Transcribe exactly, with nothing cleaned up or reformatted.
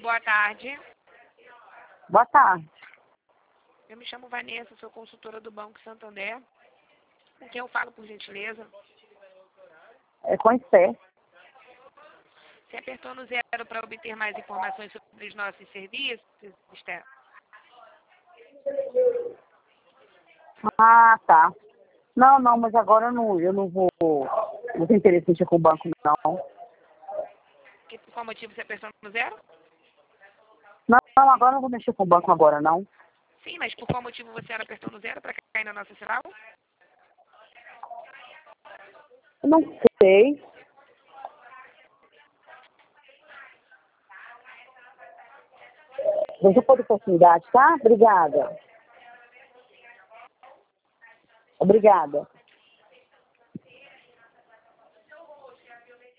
boa tarde. Boa tarde. Eu me chamo Vanessa, sou consultora do Banco Santander. Com quem eu falo, por gentileza? É com Esther. Você apertou no zero para obter mais informações sobre os nossos serviços, Esther? Ah, tá. Não, não, mas agora eu não, eu não vou. Não tenho interesse em mexer com o banco, não. Que, por qual motivo você apertou no zero? Não, não, agora eu não vou mexer com o banco agora, não. Sim, mas por qual motivo você apertou no zero para cair na nossa central? Eu não sei. Deixa eu pôr oportunidade, tá? Obrigada. Obrigada.